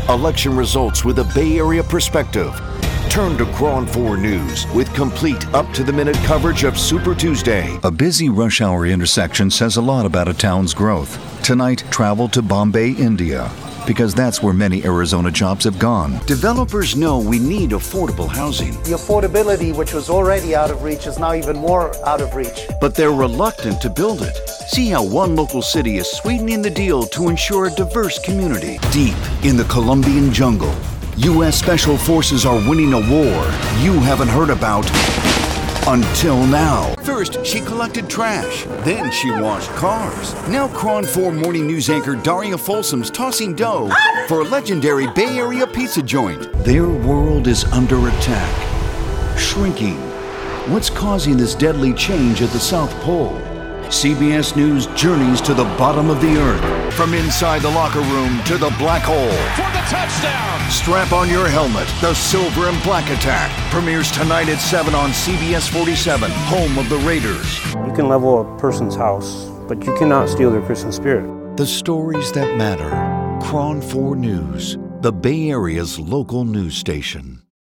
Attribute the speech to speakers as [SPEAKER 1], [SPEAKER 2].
[SPEAKER 1] Election results with a Bay Area perspective. Turn to KRON 4 News with complete up-to-the-minute coverage of Super Tuesday.
[SPEAKER 2] A busy rush hour intersection says a lot about a town's growth. Tonight, travel to Bombay, India, because that's where many Arizona jobs have gone.
[SPEAKER 3] Developers know we need affordable housing.
[SPEAKER 4] The affordability, which was already out of reach, is now even more out of reach.
[SPEAKER 3] But they're reluctant to build it. See how one local city is sweetening the deal to ensure a diverse community. Deep in the Colombian jungle, U.S. Special Forces are winning a war you haven't heard about until now. First, she collected trash. Then she washed cars. Now KRON 4 Morning News anchor Daria Folsom's tossing dough for a legendary Bay Area pizza joint. Their world is under attack. Shrinking. What's causing this deadly change at the South Pole? CBS News journeys to the bottom of the earth. From inside the locker room to the black hole.
[SPEAKER 5] For the touchdown!
[SPEAKER 3] Strap on your helmet. The Silver and Black Attack premieres tonight at 7 on CBS 47, home of the Raiders.
[SPEAKER 6] You can level a person's house, but you cannot steal their Christian spirit.
[SPEAKER 1] The stories that matter. KRON 4 News, the Bay Area's local news station.